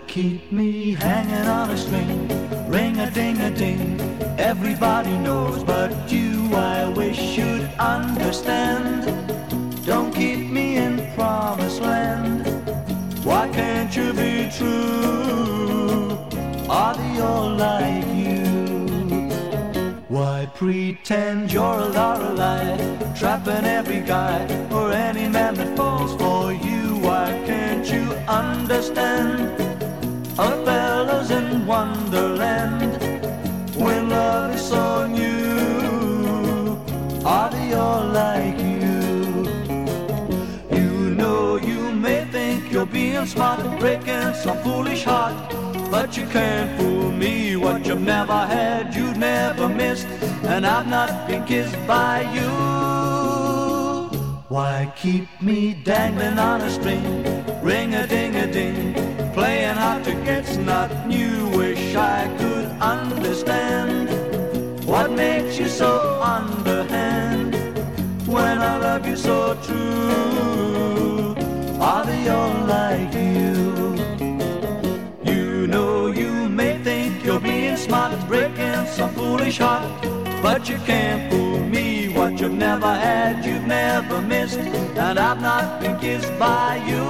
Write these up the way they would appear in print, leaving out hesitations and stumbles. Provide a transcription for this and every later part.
keep me hanging on a string? Ring-a-ding-a-ding, everybody knows, but you I wish you'd understand. Don't keep me in promised land. Why can't you be true? Are they all like you? Why pretend you're a Lorelei, trapping every guy or any man that falls for you? Why can't you understand? A fella's in Wonderland when love is so new. Are they all like you? You know you may think you're being smart and breaking some foolish heart, but you can't fool me. What you've never had, you've never missed, and I've not been kissed by you. Why keep me dangling on a string? Ring-a-ding-a-ding, playing hard to get's not new. Wish I could understand what makes you so underhand when I love you so true. Are they all like you? You know you may think you're being smart, breaking some foolish heart, but you can't fool me. What you've never had, you've never missed, and I've not been kissed by you.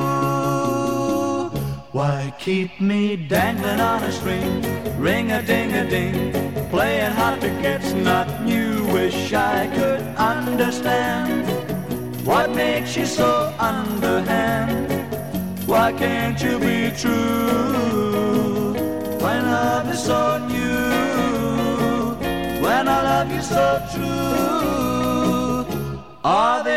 Why keep me dangling on a string? Ring-a-ding-a-ding, playing hard to get's not new. Wish I could understand what makes you so underhand. Why can't you be true when love is so new? When I love you so true, are they